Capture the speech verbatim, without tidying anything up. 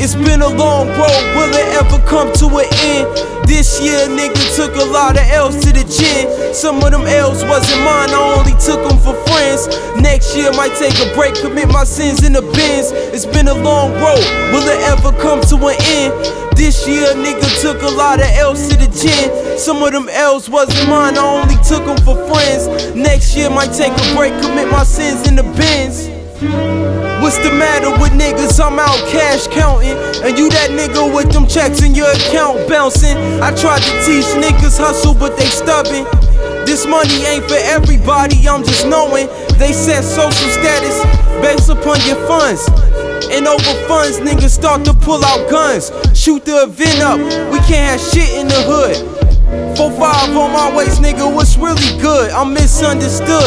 It's been a long road, will it ever come to an end? This year, nigga, took a lot of L's to the chin. Some of them L's wasn't mine, I only took them for friends. Next year, might take a break, commit my sins in the bins. It's been a long road, will it ever come to an end? This year, nigga, took a lot of L's to the chin. Some of them L's wasn't mine, I only took them for friends. Next year, might take a break, commit my sins in the bins. What's the matter with niggas? I'm out cash counting, and you that nigga with them checks in your account bouncing. I tried to teach niggas hustle, but they stubborn. This money ain't for everybody, I'm just knowing. They set social status based upon your funds, and over funds, niggas start to pull out guns. Shoot the event up, we can't have shit in the hood. four five on my waist, nigga, what's really good? I'm misunderstood.